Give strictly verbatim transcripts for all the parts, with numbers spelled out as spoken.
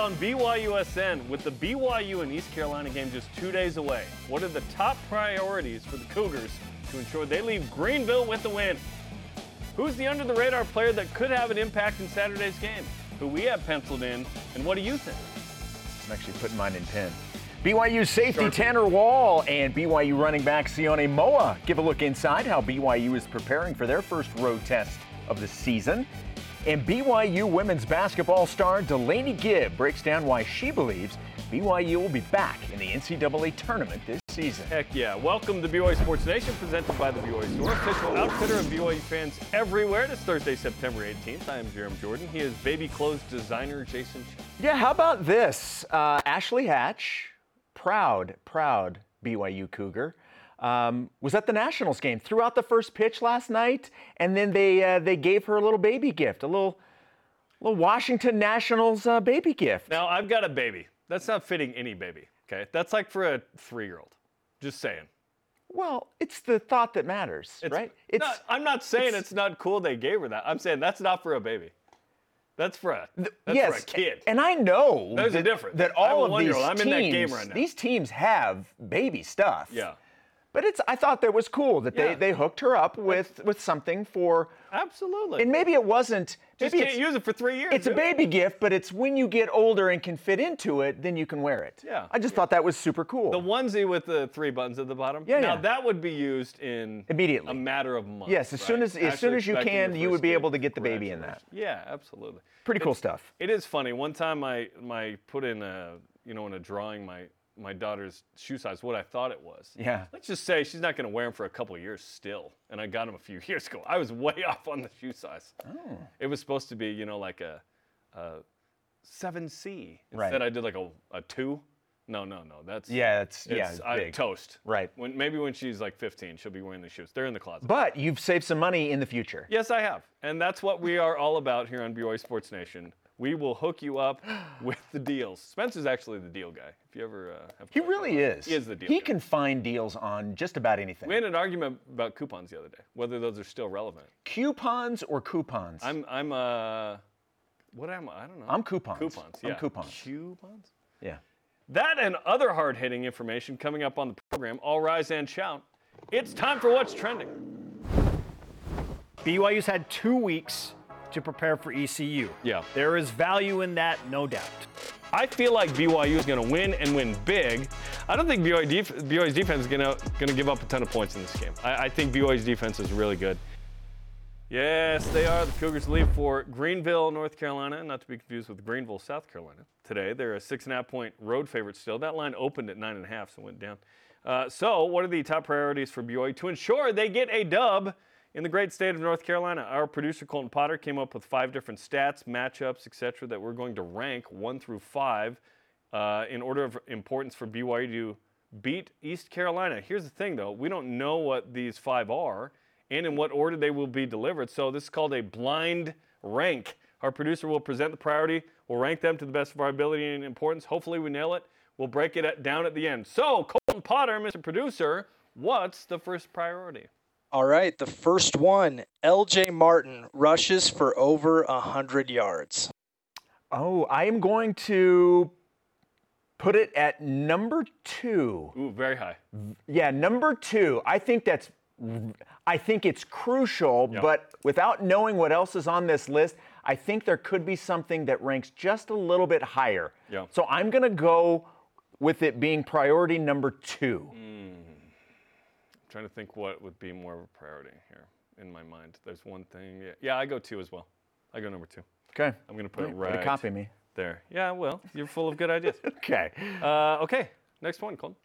on B Y U S N. With the B Y U and East Carolina game just two days away, what are the top priorities for the Cougars to ensure they leave Greenville with the win? Who's the under-the-radar player that could have an impact in Saturday's game? Who we have penciled in, and what do you think? I'm actually putting mine in pen. B Y U safety Tanner Wall and B Y U running back Sione Moa give a look inside how B Y U is preparing for their first road test of the season. And B Y U women's basketball star Delaney Gibb breaks down why she believes B Y U will be back in the N C double A tournament this season. Heck yeah. Welcome to B Y U Sports Nation, presented by the B Y U Store, official outfitter of B Y U fans everywhere. It's Thursday, September eighteenth. I am Jeremy Jordan. He is baby clothes designer Jason Chen. Yeah, how about this? Uh, Ashley Hatch, proud, proud B Y U Cougar, um, was at the Nationals game, threw out the first pitch last night, and then they uh, they gave her a little baby gift, a little, little Washington Nationals uh, baby gift. Now, I've got a baby. That's not fitting any baby, okay? That's like for a three-year-old. Just saying. Well, it's the thought that matters, It's, right? It's, not, I'm not saying it's, it's not cool they gave her that. I'm saying that's not for a baby. That's for a, that's yes, for a kid. And I know There's that, a difference. that all of these I'm teams, in that game right now. these teams have baby stuff. Yeah. But it's I thought that was cool that Yeah. they, they hooked her up with, with something for. Absolutely. And maybe it wasn't. Just Maybe can't it's, use it for three years. It's dude. a baby gift, but it's when you get older and can fit into it, then you can wear it. Yeah. I just thought that was super cool. The onesie with the three buttons at the bottom. Yeah, Now yeah. that would be used in Immediately. a matter of months. Yes, as right? soon as as Actually soon as you expecting can, your you would first be kid. able to get the baby in that. Yeah, absolutely. Pretty cool It's- stuff. It is funny. One time I my put in a you know in a drawing my my daughter's shoe size, what I thought it was. Yeah. Let's just say she's not going to wear them for a couple of years still, and I got them a few years ago. I was way off on the shoe size. Oh. It was supposed to be you know like a, a seven C. Right. Instead I did like a, a two. No, no, no. That's Yeah, it's, yeah, it's it's I- big. toast. Right. When maybe when she's like fifteen, she'll be wearing the shoes. They're in the closet. But you've saved some money in the future. Yes, I have. And that's what we are all about here on B Y U Sports Nation. We will hook you up with the deals. Spencer's actually the deal guy. If you ever uh, have He really is. He is the deal He guy. can find deals on just about anything. We had an argument about coupons the other day, whether those are still relevant. Coupons or coupons? I'm I'm uh what am I? I don't know. I'm coupons. Coupons. I'm Yeah. coupons. Coupons? Yeah. That and other hard-hitting information coming up on the program. All rise and shout. It's time for What's Trending. B Y U's had two weeks to prepare for E C U. Yeah. There is value in that, no doubt. I feel like B Y U is going to win and win big. I don't think B Y U def- B Y U's defense is going to going to give up a ton of points in this game. I, I think B Y U's defense is really good. Yes, they are. The Cougars leave for Greenville, North Carolina, not to be confused with Greenville, South Carolina. Today, they're a six and a half point road favorite still. That line opened at nine and a half, so it went down. Uh, so, what are the top priorities for B Y U to ensure they get a dub in the great state of North Carolina? Our producer Colton Potter came up with five different stats, matchups, et cetera, that we're going to rank one through five uh, in order of importance for B Y U to beat East Carolina. Here's the thing, though: we don't know what these five are and in what order they will be delivered. So this is called a blind rank. Our producer will present the priority. We'll rank them to the best of our ability and importance. Hopefully we nail it. We'll break it at, down at the end. So, Colton Potter, Mister Producer, what's the first priority? All right, the first one, L J Martin rushes for over one hundred yards. Oh, I am going to put it at number two. Ooh, very high. Yeah, number two. I think that's, I think it's crucial, Yeah. but without knowing what else is on this list, I think there could be something that ranks just a little bit higher. Yeah. So I'm going to go with it being priority number two. Mm. I'm trying to think what would be more of a priority here in my mind. There's one thing. Yeah, yeah I go two as well. I go number two. Okay. I'm going to put it Way right to copy me. there. Yeah, well, you're full of good ideas. Okay. Uh, okay, next one, Colton.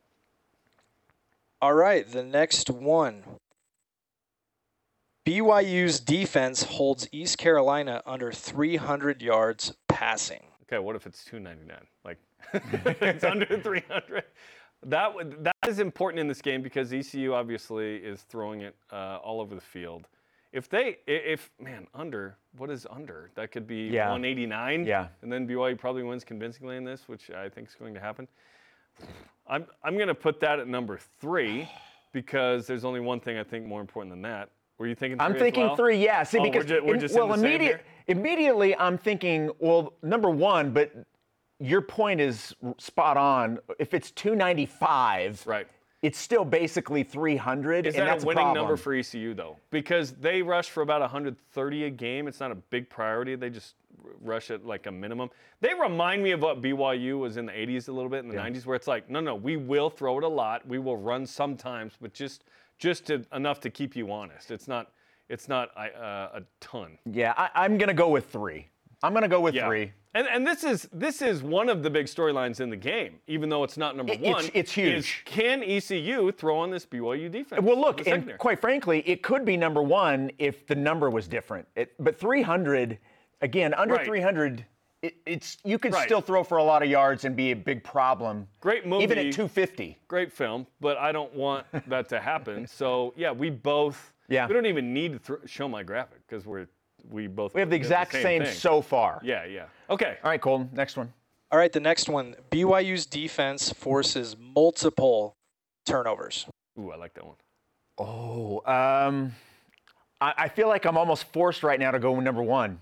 All right, the next one. B Y U's defense holds East Carolina under three hundred yards passing. Okay, what if it's two ninety-nine? Like, it's under three hundred. That would that is important in this game because E C U obviously is throwing it uh, all over the field. If they, if man, under what is under? That could be Yeah. one eighty-nine. Yeah. And then B Y U probably wins convincingly in this, which I think is going to happen. I'm I'm going to put that at number three because there's only one thing I think more important than that. Were you thinking three I'm as thinking well? three, yeah. See, Oh, because we're ju- we're im- just in well, the same immediate, here? immediately I'm thinking, well, number one, but your point is spot on. If it's two ninety-five, Right. it's still basically three hundred. Is and that that's a winning problem. number for E C U, though? Because they rush for about one thirty a game. It's not a big priority. They just r- rush at like a minimum. They remind me of what B Y U was in the eighties a little bit, in the Yeah. nineties, where it's like, no, no, we will throw it a lot. We will run sometimes, but just just to, enough to keep you honest. It's not it's not uh, a ton. Yeah, I, I'm going to go with three. I'm going to go with Yeah. three. And and this is this is one of the big storylines in the game, even though it's not number It- it's- one. it's huge. is can E C U throw on this B Y U defense? Well, in look, the and secondary? quite frankly, it could be number one if the number was different. It, but three hundred, again, under Right. three hundred, it, it's you could Right. still throw for a lot of yards and be a big problem. Great movie. Even at two fifty. Great film, but I don't want that to happen. So yeah, we both. Yeah. We don't even need to th- show my graphic because we're we both. We have the did exact same, thing. so far. Yeah, yeah. Okay. All right, Colton, next one. All right, the next one. B Y U's defense forces multiple turnovers. Ooh, I like that one. Oh, um, I, I feel like I'm almost forced right now to go number one.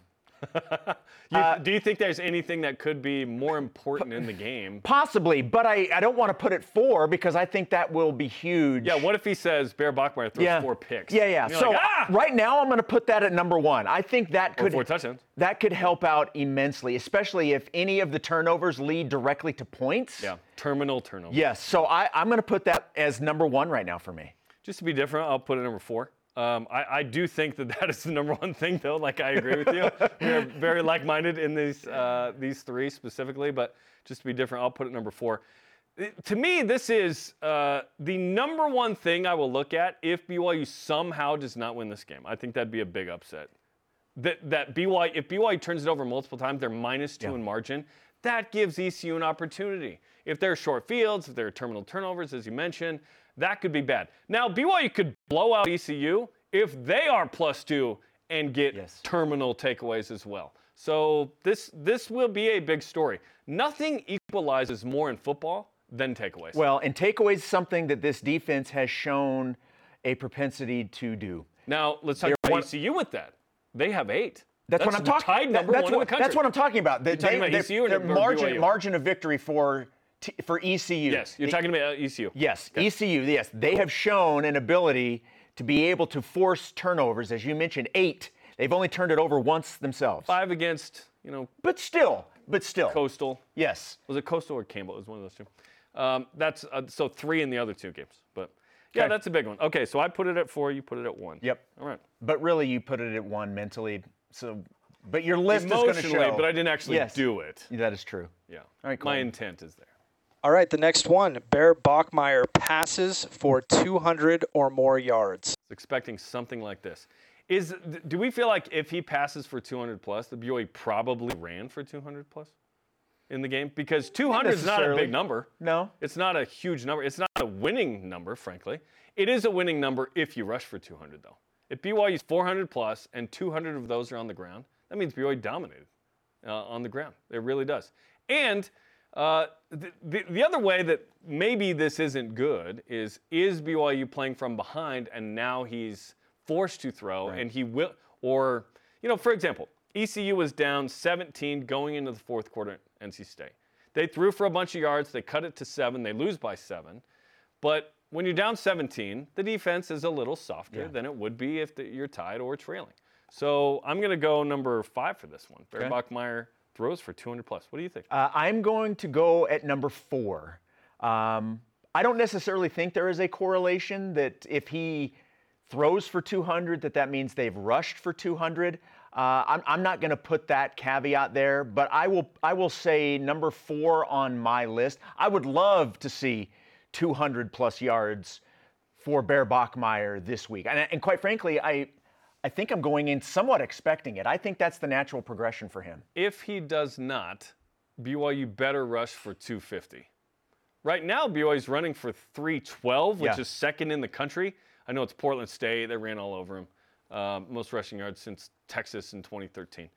You, Uh, do you think there's anything that could be more important in the game? Possibly, but I, I don't want to put it four because I think that will be huge. Yeah. What if he says Bear Bachmeier throws Yeah. four picks? Yeah, yeah. And you're So like, ah! right now I'm going to put that at number one. I think that Or could four touchdowns. that could help out immensely, especially if any of the turnovers lead directly to points. Yeah. Terminal turnover. Yes. So I, I'm going to put that as number one right now for me. Just to be different, I'll put it number four. Um, I, I do think that that is the number one thing, though. Like, I agree with you. We're very like-minded in these uh, these three specifically, but just to be different, I'll put it number four. It- to me, this is uh, the number one thing I will look at if B Y U somehow does not win this game. I think that'd be a big upset. That that B Y U, if B Y U turns it over multiple times, they're minus two Yeah. in margin. That gives E C U an opportunity. If there are short fields, if there are terminal turnovers, as you mentioned, that could be bad. Now, B Y U could blow out E C U if they are plus two and get Yes. terminal takeaways as well. So this this will be a big story. Nothing equalizes more in football than takeaways. Well, and takeaways is something that this defense has shown a propensity to do. now let's talk they're about one- E C U with that. They have eight. That's, what I'm talking. Tied number that's one what, in the country. That's what I'm talking about. The, talking about E C U or the or B Y U? margin margin of victory for t- for E C U. Yes, you're The- talking about E C U. Yes, E C U. Yes, they have shown an ability to be able to force turnovers, as you mentioned, eight. They've only turned it over once themselves. Five against, you know, But still, but still. Coastal. Yes. Was it Coastal or Campbell? It was one of those two. Um, that's uh, so three in the other two games. But yeah, Okay. that's a big one. Okay, so I put it at four. You put it at one. Yep. All right. But really, you put it at one mentally. So, but your list is going to Emotionally, show. but I didn't actually Yes. do it. That is true. Yeah. All right, My Colin. intent is there. All right, the next one. Bear Bachmeier passes for two hundred or more yards. Expecting something like this. Is do we feel like if he passes for two hundred plus, the B Y U probably ran for two hundred plus in the game? Because two hundred is not a necessarily. big number. No. It's not a huge number. It's not a winning number, frankly. It is a winning number if you rush for two hundred, though. If B Y U's four hundred plus and two hundred of those are on the ground, that means B Y U dominated uh, on the ground. It really does. And uh, the, the, the other way that maybe this isn't good is, is B Y U playing from behind and now he's forced to throw and he will, or, you know, for example, E C U was down seventeen going into the fourth quarter at N C State. They threw for a bunch of yards. They cut it to seven. They lose by seven. But when you're down seventeen, the defense is a little softer Yeah. than it would be if the, you're tied or trailing. So I'm going to go number five for this one. Bear Okay. Bachmeier throws for two hundred plus. What do you think? Uh, I'm going to go at number four. Um, I don't necessarily think there is a correlation that if he throws for two hundred, that that means they've rushed for two hundred. Uh, I'm, I'm not going to put that caveat there, but I will. I will say number four on my list. I would love to see two hundred plus yards for Bear Bachmeier this week, and, and quite frankly, I. I think I'm going in somewhat expecting it. I think that's the natural progression for him. If he does not, B Y U better rush for two fifty. Right now, B Y U's running for three twelve, which Yeah. is second in the country. I know it's Portland State. They ran all over him. Um, most rushing yards since Texas in twenty thirteen.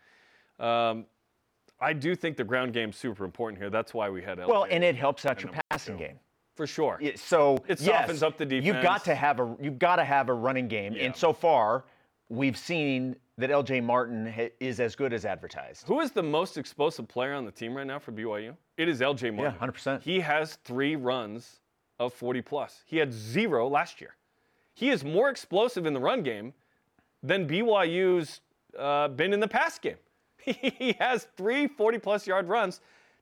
Um, I do think the ground game's super important here. That's why we had L J. Well, and it helps out at your number passing two. game. For sure. Yeah, So It yes, softens up the You've defense. got to have a you've got to have a running game, Yeah. and so far we've seen that L J Martin ha- is as good as advertised. Who is the most explosive player on the team right now for B Y U? It is L J Martin. Yeah, one hundred percent. He has three runs of forty plus. He had zero last year. He is more explosive in the run game than B Y U's uh, been in the pass game. He has three forty-plus yard runs.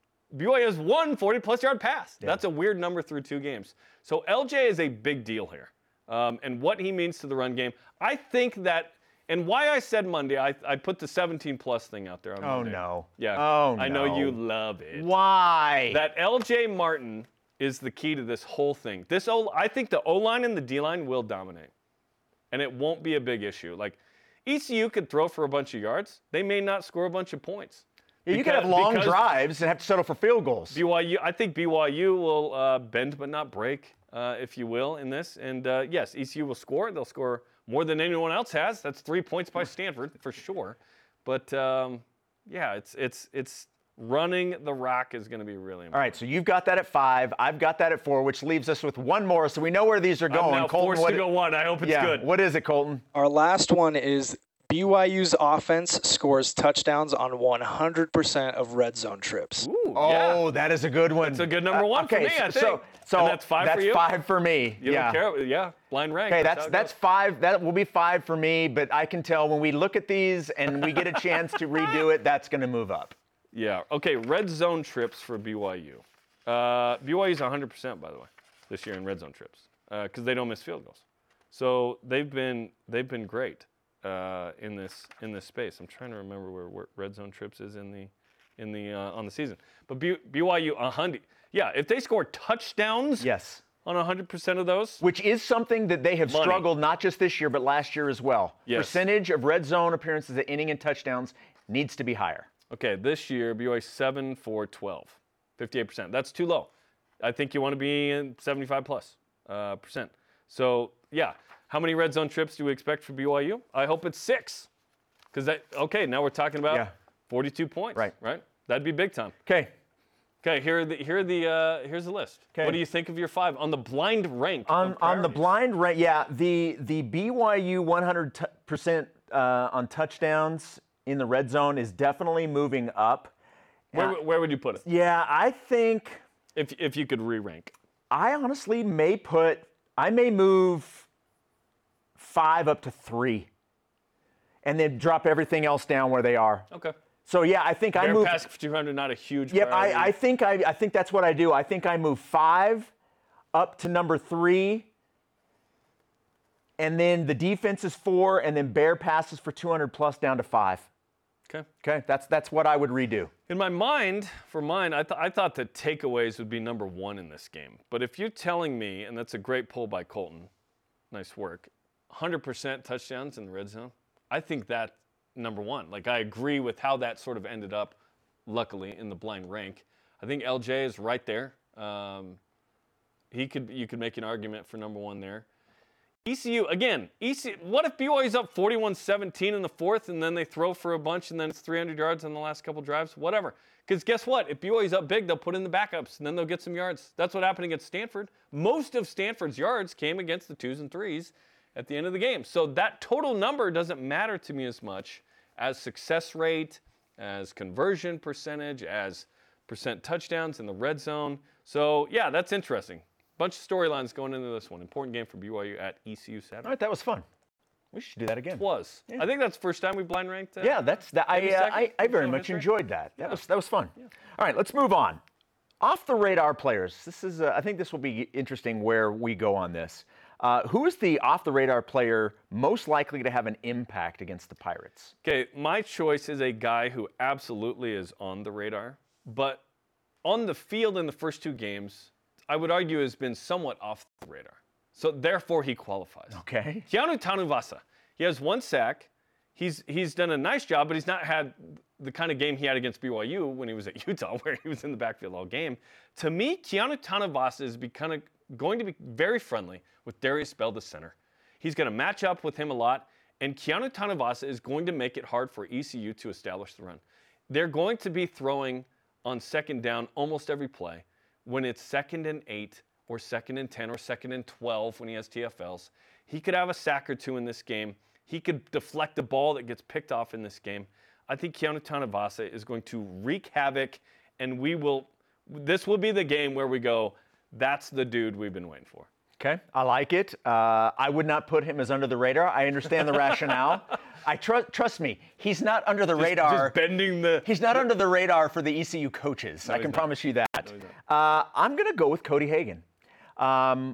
B Y U has one forty-plus yard pass. Yeah. That's a weird number through two games. So L J is a big deal here. Um, and what he means to the run game, I think that, and why I said Monday, I, I put the seventeen-plus thing out there on Oh, Monday. no. Yeah. Oh, I know no. you love it. Why? That L J Martin is the key to this whole thing. This O, I think the O-line and the D-line will dominate. And it won't be a big issue. Like, E C U could throw for a bunch of yards. They may not score a bunch of points. Yeah, you could have long because drives and have to settle for field goals. B Y U, I think B Y U will uh, bend but not break, uh, if you will, in this. And uh, yes, E C U will score. They'll score more than anyone else has. That's three points by Stanford for sure. But um, yeah, it's it's it's running the rock is going to be really important. All right, so you've got that at five. I've got that at four, which leaves us with one more, so we know where these are going. I'm now Colton, forced what, to go one. I hope it's yeah, good. what is it, Colton? Our last one is B Y U's offense scores touchdowns on one hundred percent of red zone trips. Ooh, Oh, yeah. that is a good one. That's a good number one for okay, me, I so, think. So, And that's five that's for you? five for me. You yeah. don't care? Yeah, blind rank. Okay, that's how it that's goes. five. That will be five for me, but I can tell when we look at these and we get a chance to redo it, that's going to move up. Yeah. Okay. Red zone trips for B Y U. Uh, B Y U's one hundred percent, by the way, this year in red zone trips because uh, they don't miss field goals. So they've been they've been great uh, in this in this space. I'm trying to remember where, where red zone trips is in the in the uh, on the season. But B- BYU one hundred. Yeah. If they score touchdowns Yes. on one hundred percent of those, Which is something that they have Money. struggled not just this year but last year as well. Yes. Percentage of red zone appearances at inning and touchdowns needs to be higher. okay, this year B Y U seven for twelve, fifty-eight percent. That's too low. I think you want to be in seventy-five plus uh, percent. So yeah, how many red zone trips do we expect for B Y U? I hope it's six, because that okay. Now we're talking about Yeah. forty-two points. Right. Right. That'd be big time. Okay. Okay, here are the here are the uh, here's the list. 'Kay. What do you think of your five on the blind rank? On, of on the priorities? blind rank, yeah, the the B Y U one hundred percent uh, on touchdowns in the red zone is definitely moving up. Where, Uh, where would you put it yeah, I think if if you could re-rank? I honestly may put, I may move five up to three and then drop everything else down where they are. Okay. So yeah, I think I Bear move. pass for two hundred, not a huge. Yep, priority. I, I think I, I think that's what I do. I think I move five up to number three, and then the defense is four, and then bear passes for two hundred plus down to five. Okay. Okay, that's that's what I would redo. In my mind, for mine, I, th- I thought that takeaways would be number one in this game. But if you're telling me, and that's a great pull by Colton, nice work, one hundred percent touchdowns in the red zone, I think that number one. Like, I agree with how that sort of ended up, luckily, in the blind rank. I think L J is right there. Um, he could you could make an argument for number one there. E C U, again, E C U, what if B Y U's up forty-one seventeen in the fourth and then they throw for a bunch and then it's three hundred yards on the last couple drives? Whatever. Because guess what? If B Y U's up big, they'll put in the backups and then they'll get some yards. That's what happened against Stanford. Most of Stanford's yards came against the twos and threes at the end of the game. So that total number doesn't matter to me as much as success rate, as conversion percentage, as percent touchdowns in the red zone. So yeah, that's interesting. Bunch of storylines going into this one. Important game for B Y U at E C U Saturday. All right, that was fun. We should do that again. Was. I think that's the first time we blind ranked. Uh, Yeah, that's that. I, maybe uh, second I I in very show much history. enjoyed that. That was that was fun. All right, let's move on. Off the radar players. This is uh, I think this will be interesting where we go on this. Uh, who is the off the radar player most likely to have an impact against the Pirates? Okay, my choice is a guy who absolutely is on the radar, but on the field in the first two games, I would argue has been somewhat off the radar. So therefore, he qualifies. Okay. Keanu Tanuvasa. He has one sack. He's he's done a nice job, but he's not had the kind of game he had against B Y U when he was at Utah, where he was in the backfield all game. To me, Keanu Tanuvasa is becoming going to be very friendly with Darius Bell, the center. He's going to match up with him a lot, and Keanu Tanuvasa is going to make it hard for E C U to establish the run. They're going to be throwing on second down almost every play. When it's second and eight, or second and ten, or second and twelve when he has T F Ls, he could have a sack or two in this game. He could deflect a ball that gets picked off in this game. I think Keanu Tanavasa is going to wreak havoc, and we will. This will be the game where we go, that's the dude we've been waiting for. Okay, I like it. Uh, I would not put him as under the radar. I understand the rationale. I trust. Trust me, he's not under the Just, radar. just bending the. He's not under the radar for the E C U coaches. No, I can not. promise you that. No, he's uh, I'm going to go with Cody Hagan. Um,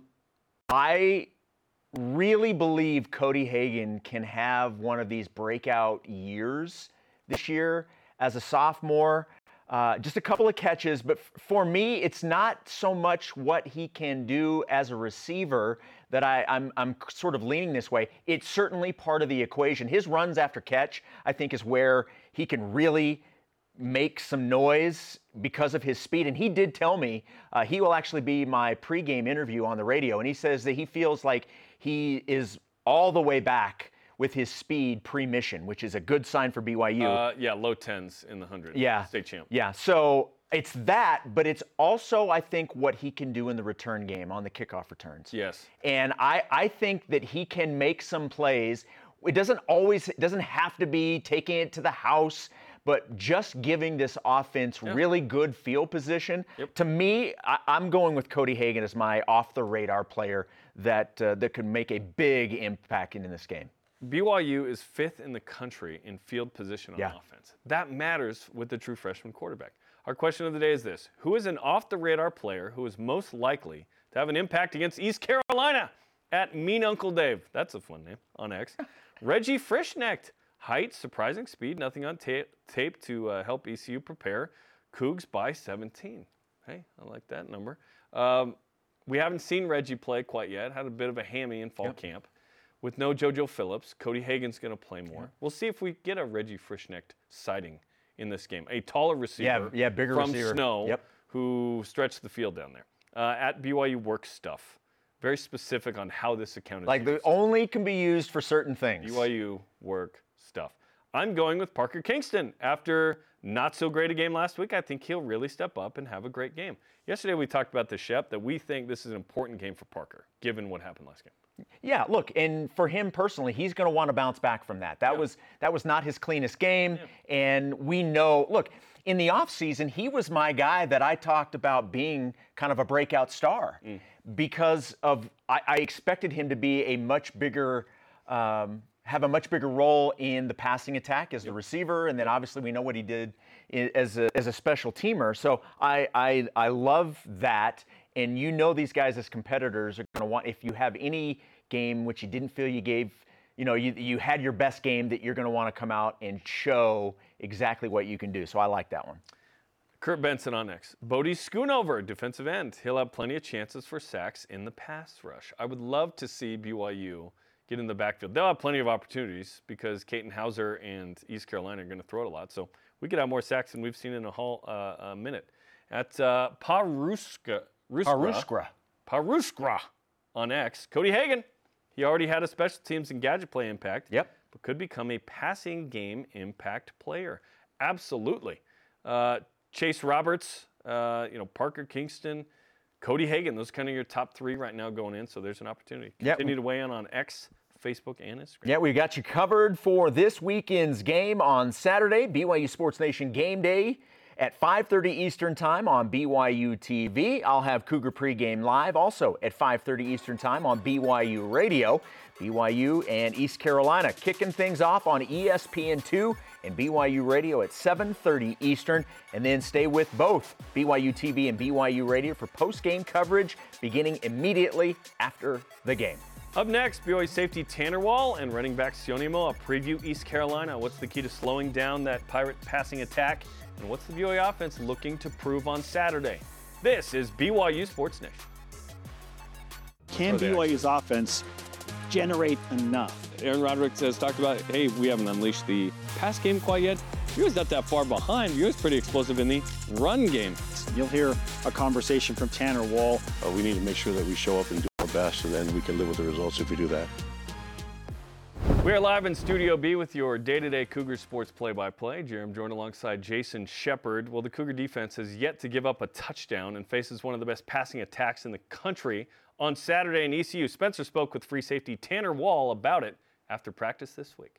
I really believe Cody Hagan can have one of these breakout years this year as a sophomore. Uh, just a couple of catches, but f- for me, it's not so much what he can do as a receiver that I, I'm, I'm sort of leaning this way. It's certainly part of the equation. His runs after catch, I think, is where he can really make some noise because of his speed. And he did tell me uh, he will actually be my pregame interview on the radio, and he says that he feels like he is all the way back with his speed pre-mission, which is a good sign for B Y U. Uh, yeah, low tens in the hundred. Yeah. State champ. Yeah. So it's that, but it's also, I think, what he can do in the return game on the kickoff returns. Yes. And I, I think that he can make some plays. It doesn't always, it doesn't have to be taking it to the house, but just giving this offense Yeah. really good field position. Yep. To me, I, I'm going with Cody Hagan as my off-the-radar player that uh, that could make a big impact in this game. B Y U is fifth in the country in field position on Yeah. offense. That matters with the true freshman quarterback. Our question of the day is this: who is an off-the-radar player who is most likely to have an impact against East Carolina? At Mean Uncle Dave. That's a fun name on X. Reggie Frischknecht. Height, surprising speed, nothing on tape, tape to uh, help E C U prepare. Cougs by seventeen. Hey, I like that number. Um, we haven't seen Reggie play quite yet. Had a bit of a hammy in fall Yep. camp. With no JoJo Phillips, Cody Hagan's going to play more. Yeah. We'll see if we get a Reggie Frischknecht sighting in this game. A taller receiver Yeah, yeah, bigger from receiver. Snow Yep. who stretched the field down there. Uh, at B Y U work stuff. Very specific on how this account is Like used. the only can be used for certain things. B Y U work stuff. I'm going with Parker Kingston. After not so great a game last week, I think he'll really step up and have a great game. Yesterday we talked about the Shep, that we think this is an important game for Parker, given what happened last game. Yeah, look, and for him personally, he's going to want to bounce back from that. That Yeah. was that was not his cleanest game, and we know. Look, in the offseason, he was my guy that I talked about being kind of a breakout star Mm. because of I, I expected him to be a much bigger. Um, have a much bigger role in the passing attack as the receiver, and then obviously we know what he did i- as a, as a special teamer. So I, I I love that, and you know these guys as competitors are going to want, if you have any game which you didn't feel you gave, you know, you you had your best game, that you're going to want to come out and show exactly what you can do. So I like that one. Kurt Benson on next. Bodie Schoonover, defensive end. He'll have plenty of chances for sacks in the pass rush. I would love to see B Y U get in the backfield. They'll have plenty of opportunities because Caton Hauser and East Carolina are going to throw it a lot. So we could have more sacks than we've seen in a whole uh, a minute. At uh, Paruska, Paruskra. Paruskra on X. Cody Hagan. He already had a special teams and gadget play impact. Yep. But could become a passing game impact player. Absolutely. Uh, Chase Roberts, uh, you know, Parker Kingston, Cody Hagan. Those are kind of your top three right now going in. So there's an opportunity. Yep. Continue to weigh in on X, Facebook, and Instagram. Yeah, we got you covered for this weekend's game on Saturday, B Y U Sports Nation Game Day at five thirty Eastern Time on B Y U T V. I'll have Cougar Pregame live also at five thirty Eastern Time on B Y U Radio. B Y U and East Carolina kicking things off on E S P N two and B Y U Radio at seven thirty Eastern. And then stay with both B Y U T V and B Y U Radio for post-game coverage beginning immediately after the game. Up next, B Y U safety Tanner Wall and running back Sione Moa preview East Carolina. What's the key to slowing down that Pirate passing attack? And what's the B Y U offense looking to prove on Saturday? This is B Y U Sports Nation. Can B Y U's offense generate enough? Aaron Roderick has talked about, hey, we haven't unleashed the pass game quite yet. B Y U's not that far behind. B Y U's pretty explosive in the run game. You'll hear a conversation from Tanner Wall. Uh, we need to make sure that we show up and do our best, and then we can live with the results if we do that. We are live in Studio B with your day-to-day Cougar sports play-by-play. Jerem joined alongside Jason Shepard. Well, the Cougar defense has yet to give up a touchdown and faces one of the best passing attacks in the country on Saturday in E C U. Spencer spoke with free safety Tanner Wall about it after practice this week.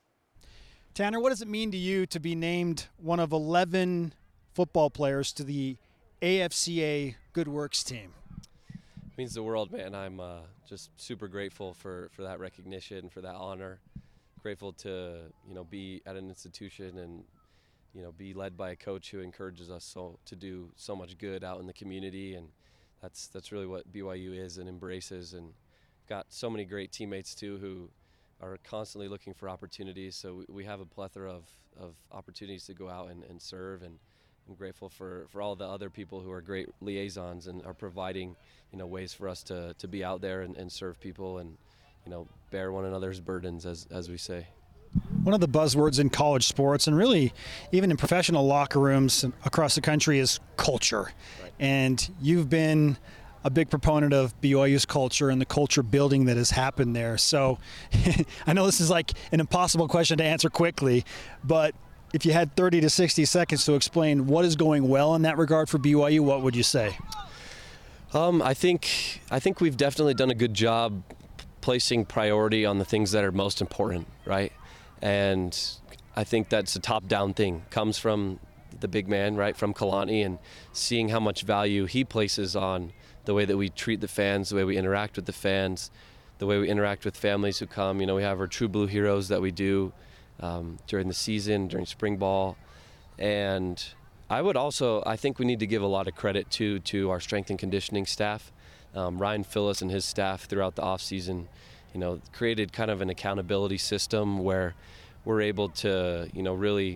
Tanner, what does it mean to you to be named one of eleven football players to the A F C A Good Works team? It means the world, man. I'm uh, just super grateful for, for that recognition, for that honor. Grateful to, you know, be at an institution and, you know, be led by a coach who encourages us so to do so much good out in the community, and that's that's really what B Y U is and embraces. And got so many great teammates too who are constantly looking for opportunities. So we have a plethora of, of opportunities to go out and, and serve, and I'm grateful for, for all the other people who are great liaisons and are providing, you know, ways for us to, to be out there and, and serve people and, you know, bear one another's burdens, as as we say. One of the buzzwords in college sports, and really even in professional locker rooms across the country, is culture. Right. And you've been a big proponent of B Y U's culture and the culture building that has happened there. So I know this is like an impossible question to answer quickly, but if you had thirty to sixty seconds to explain what is going well in that regard for B Y U, what would you say? Um, I think I think we've definitely done a good job placing priority on the things that are most important, right? And I think that's a top-down thing. Comes from the big man, right, from Kalani, and seeing how much value he places on the way that we treat the fans, the way we interact with the fans, the way we interact with families who come. You know, we have our True Blue Heroes that we do um, during the season, during spring ball. And I would also, I think we need to give a lot of credit to, to our strength and conditioning staff. Um, Ryan Phillips and his staff throughout the offseason, you know, created kind of an accountability system where we're able to, you know, really,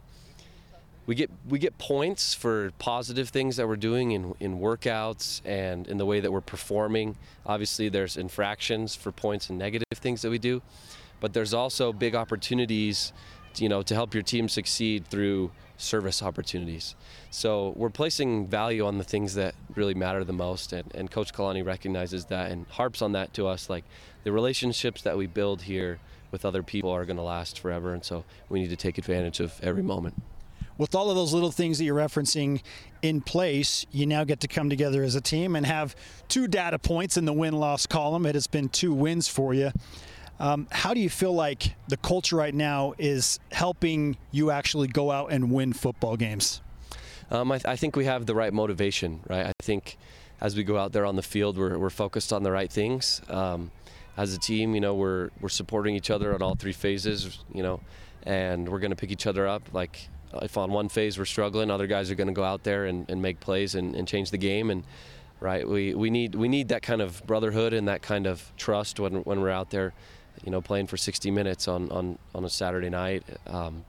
we get we get points for positive things that we're doing in, in workouts and in the way that we're performing. Obviously, there's infractions for points and negative things that we do, but there's also big opportunities, you know, to help your team succeed through service opportunities. So we're placing value on the things that really matter the most, and, and Coach Kalani recognizes that and harps on that to us. Like, the relationships that we build here with other people are going to last forever, and so we need to take advantage of every moment. With all of those little things that you're referencing in place, you now get to come together as a team and have two data points in the win-loss column. It has been two wins for you. Um, how do you feel like the culture right now is helping you actually go out and win football games? Um, I, th- I think we have the right motivation, right? I think as we go out there on the field, we're, we're focused on the right things. Um, as a team, you know, we're we're supporting each other on all three phases, you know, and we're going to pick each other up. Like, if on one phase we're struggling, other guys are going to go out there and, and make plays and, and change the game. And right, we, we need we need that kind of brotherhood and that kind of trust when when we're out there, you know, playing for sixty minutes on, on, on a Saturday night. Um,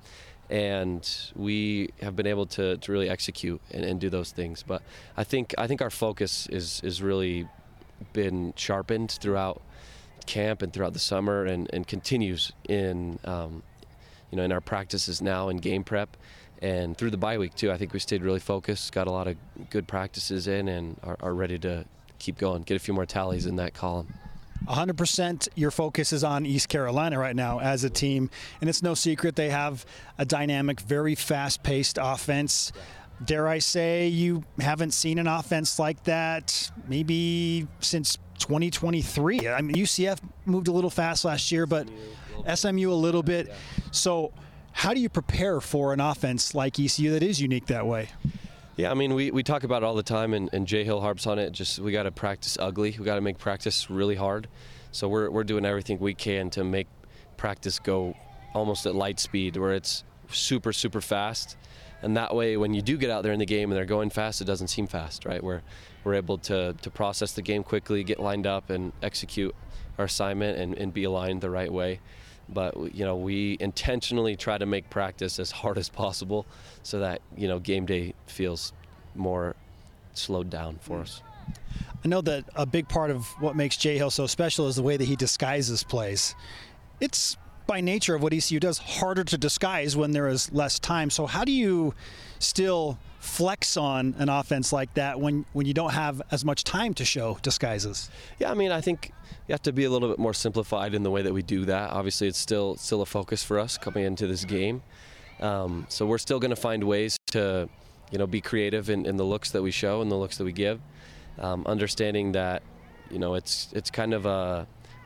and we have been able to, to really execute and, and do those things. But I think I think our focus is is really been sharpened throughout camp and throughout the summer, and, and continues in um, you know in our practices now in game prep and through the bye week too. I think we stayed really focused, got a lot of good practices in, and are, are ready to keep going, get a few more tallies in that column. one hundred percent your focus is on East Carolina right now as a team, and it's no secret they have a dynamic, very fast-paced offense. Dare I say you haven't seen an offense like that maybe since twenty twenty-three. I mean, U C F moved a little fast last year, but S M U a little bit. So how do you prepare for an offense like E C U that is unique that way? Yeah, I mean, we, we talk about it all the time, and, and Jay Hill harps on it. Just we got to practice ugly. We got to make practice really hard. So we're we're doing everything we can to make practice go almost at light speed, where it's super, super fast. And that way, when you do get out there in the game and they're going fast, it doesn't seem fast, right? We're, we're able to, to process the game quickly, get lined up, and execute our assignment and, and be aligned the right way. But, you know, we intentionally try to make practice as hard as possible so that, you know, game day feels more slowed down for us. I know that a big part of what makes Jay Hill so special is the way that he disguises plays. It's by nature of what E C U does harder to disguise when there is less time. So how do you still flex on an offense like that when, when you don't have as much time to show disguises? Yeah, I mean, I think you have to be a little bit more simplified in the way that we do that. Obviously, it's still still a focus for us coming into this game. Um, so we're still going to find ways to, you know, be creative in, in the looks that we show and the looks that we give. Um, understanding that, you know, it's it's kind of a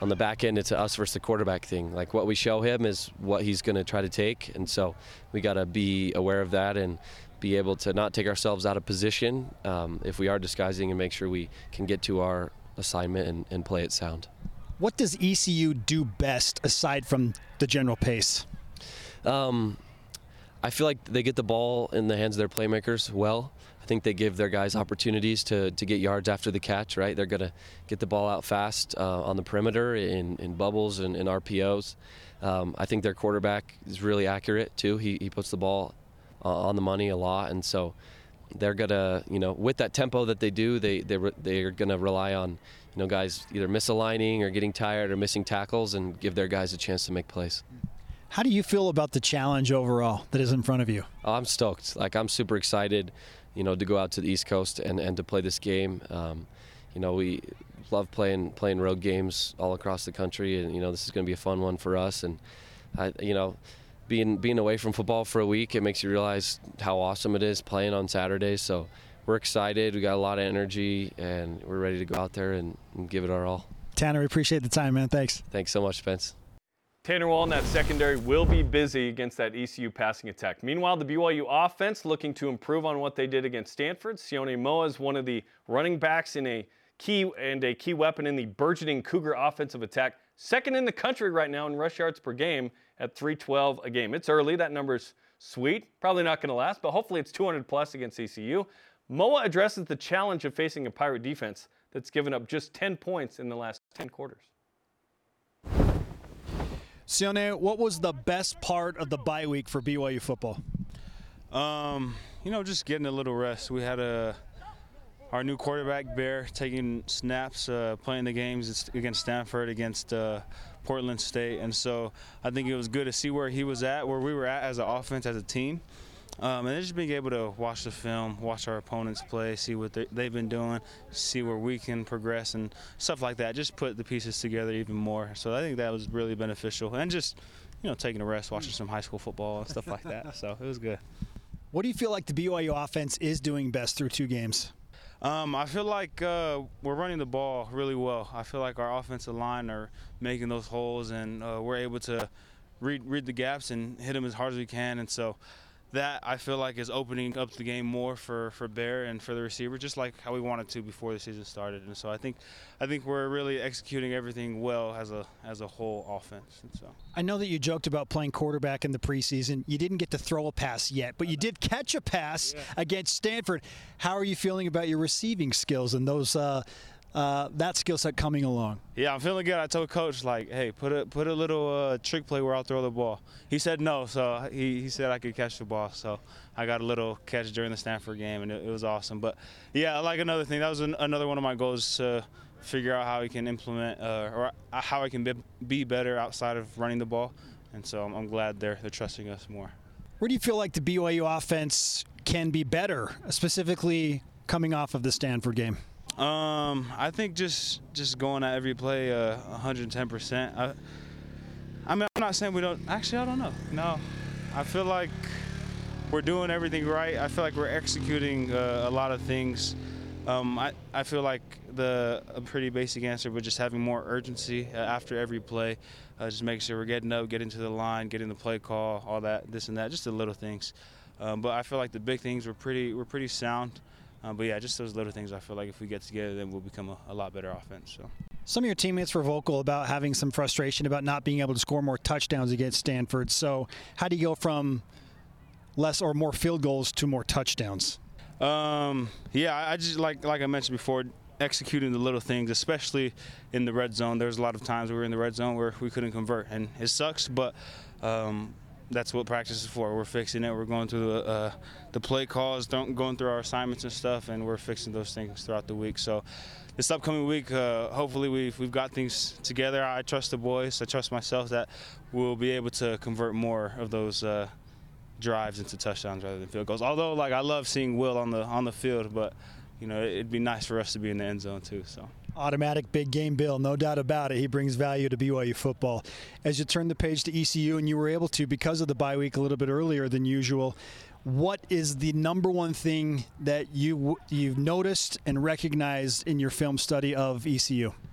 on the back end, it's a us versus the quarterback thing. Like what we show him is what he's going to try to take, and so we got to be aware of that and be able to not take ourselves out of position um, if we are disguising, and make sure we can get to our assignment and, and play it sound. What does E C U do best aside from the general pace? Um, I feel like they get the ball in the hands of their playmakers well. I think they give their guys opportunities to, to get yards after the catch, right? They're going to get the ball out fast uh, on the perimeter in, in bubbles and in R P Os. Um, I think their quarterback is really accurate, too. He, he puts the ball uh, on the money a lot, and so they're going to, you know, with that tempo that they do, they, they, they're going to rely on, you know, guys either misaligning or getting tired or missing tackles and give their guys a chance to make plays. How do you feel about the challenge overall that is in front of you? Oh, I'm stoked. Like, I'm super excited, you know, to go out to the East Coast and, and to play this game. Um, you know, we love playing playing road games all across the country, and, you know, this is going to be a fun one for us. And, I, you know, being being away from football for a week, it makes you realize how awesome it is playing on Saturdays. So we're excited. We got a lot of energy, and we're ready to go out there and, and give it our all. Tanner, we appreciate the time, man. Thanks. Thanks so much, Spence. Tanner Wall and that secondary will be busy against that E C U passing attack. Meanwhile, the B Y U offense looking to improve on what they did against Stanford. Sione Moa is one of the running backs in a key and a key weapon in the burgeoning Cougar offensive attack. Second in the country right now in rush yards per game at three twelve a game. It's early. That number's sweet. Probably not going to last, but hopefully it's two hundred plus against E C U. Moa addresses the challenge of facing a Pirate defense that's given up just ten points in the last ten quarters. Sione, what was the best part of the bye week for B Y U football? Um, you know, just getting a little rest. We had a our new quarterback, Bear, taking snaps, uh, playing the games against Stanford, against uh, Portland State, and so I think it was good to see where he was at, where we were at as an offense, as a team. Um, and just being able to watch the film, watch our opponents play, see what they, they've been doing, see where we can progress and stuff like that. Just put the pieces together even more. So I think that was really beneficial. And just, you know, taking a rest, watching some high school football and stuff like that. So it was good. What do you feel like the B Y U offense is doing best through two games? Um, I feel like uh, we're running the ball really well. I feel like our offensive line are making those holes, and uh, we're able to read, read the gaps and hit them as hard as we can. And so that, I feel like, is opening up the game more for, for Bear and for the receiver, just like how we wanted to before the season started. And so I think I think we're really executing everything well as a as a whole offense. And so I know that you joked about playing quarterback in the preseason. You didn't get to throw a pass yet, but you did catch a pass yeah. against Stanford. How are you feeling about your receiving skills and those uh, uh, that skill set coming along? Yeah, I'm feeling good. I told Coach, like, hey, put a put a little uh, trick play where I'll throw the ball. He said no, so he, he said I could catch the ball. So I got a little catch during the Stanford game, and it, it was awesome. But, yeah, like another thing, that was an, another one of my goals to figure out how we can implement uh, or how I can be, be better outside of running the ball. And so I'm, I'm glad they're, they're trusting us more. Where do you feel like the B Y U offense can be better, specifically coming off of the Stanford game? Um, I think just just going at every play uh, one hundred ten percent. I, I mean, I'm not saying we don't. Actually, I don't know. No, I feel like we're doing everything right. I feel like we're executing uh, a lot of things. Um, I, I feel like the a pretty basic answer, but just having more urgency uh, after every play, uh, just making sure we're getting up, getting to the line, getting the play call, all that, this and that, just the little things. Um, but I feel like the big things were pretty, were pretty sound. Um, but yeah, just those little things. I feel like if we get together, then we'll become a, a lot better offense. So. Some of your teammates were vocal about having some frustration about not being able to score more touchdowns against Stanford. So how do you go from less or more field goals to more touchdowns? Um, yeah, I just like like I mentioned before, executing the little things, especially in the red zone. There's a lot of times we were in the red zone where we couldn't convert, and it sucks, but um, that's what practice is for. We're fixing it. We're going through the, uh, the play calls, going through our assignments and stuff, and we're fixing those things throughout the week. So this upcoming week, uh, hopefully we've, we've got things together. I trust the boys. I trust myself that we'll be able to convert more of those uh, drives into touchdowns rather than field goals. Although, like, I love seeing Will on the on the field, but, you know, it'd be nice for us to be in the end zone too. So. Automatic big game Bill, no doubt about it. He brings value to B Y U football. As you turn the page to E C U, and you were able to, because of the bye week, a little bit earlier than usual, what is the number one thing that you, you've noticed and recognized in your film study of E C U?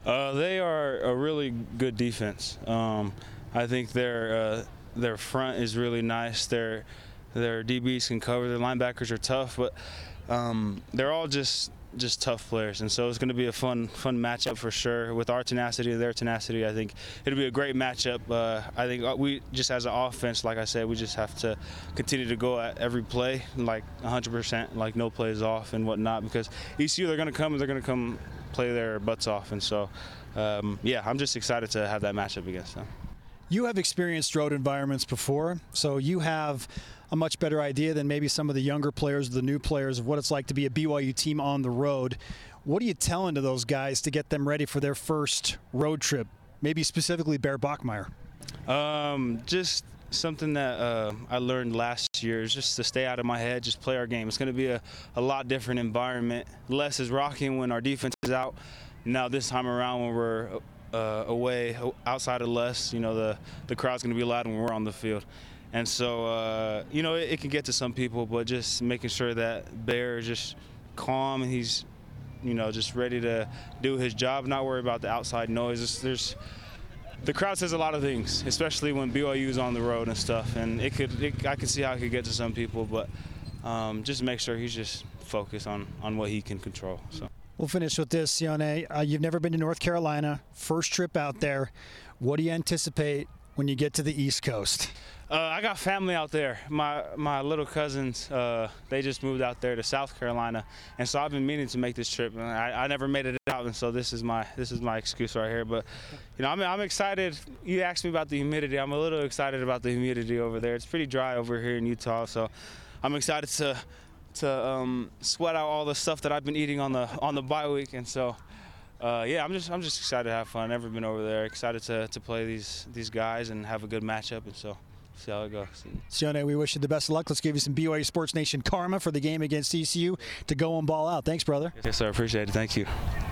Uh, they are a really good defense. Um, I think their uh, their front is really nice. Their their D Bs can cover. Their linebackers are tough, but um, they're all just just tough players, and so it's going to be a fun fun matchup for sure. With our tenacity and their tenacity, I think it'll be a great matchup. Uh, I think we just as an offense, like I said, we just have to continue to go at every play like one hundred percent, like no plays off and whatnot, because E C U, they're going to come and they're going to come play their butts off, and so um, yeah, I'm just excited to have that matchup against them. You have experienced road environments before, so you have a much better idea than maybe some of the younger players, the new players, of what it's like to be a B Y U team on the road. What are you telling to those guys to get them ready for their first road trip, maybe specifically Bear Bachmeier? Um, just something that uh, I learned last year is just to stay out of my head, just play our game. It's going to be a, a lot different environment. Les is rocking when our defense is out. Now this time around when we're uh, away, outside of Les, you know, the, the crowd's going to be loud when we're on the field. And so, uh, you know, it, it can get to some people, but just making sure that Bear is just calm and he's, you know, just ready to do his job, not worry about the outside noise. It's, there's, the crowd says a lot of things, especially when B Y U is on the road and stuff. And it could, it, I can see how it could get to some people, but um, just make sure he's just focused on, on what he can control. So. We'll finish with this, Sione. Uh, you've never been to North Carolina, first trip out there. What do you anticipate when you get to the East Coast? Uh, I got family out there. My my little cousins, uh, they just moved out there to South Carolina, and so I've been meaning to make this trip, and I, I never made it out, and so this is my this is my excuse right here. But you know, I'm I'm excited. You asked me about the humidity. I'm a little excited about the humidity over there. It's pretty dry over here in Utah, so I'm excited to to um, sweat out all the stuff that I've been eating on the on the bye week, and so. Uh, yeah, I'm just I'm just excited to have fun. Never been over there. Excited to, to play these these guys and have a good matchup, and so see how it goes. Sione, we wish you the best of luck. Let's give you some B Y U Sports Nation karma for the game against E C U to go and ball out. Thanks, brother. Yes, sir. Appreciate it. Thank you.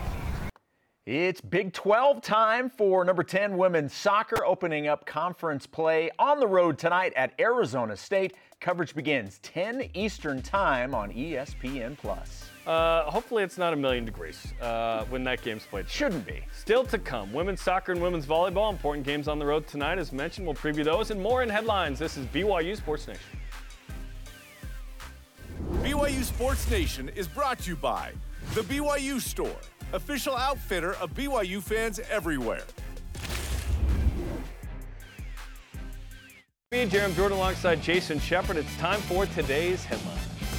It's Big twelve time for number ten women's soccer, opening up conference play on the road tonight at Arizona State. Coverage begins ten Eastern time on E S P N plus. Uh, hopefully it's not a million degrees uh, when that game's played. Shouldn't be. Still to come, women's soccer and women's volleyball. Important games on the road tonight. As mentioned, we'll preview those and more in headlines. This is B Y U Sports Nation. B Y U Sports Nation is brought to you by The B Y U Store, official outfitter of B Y U fans everywhere. Me and Jeremy Jordan alongside Jason Shepard. It's time for today's headline.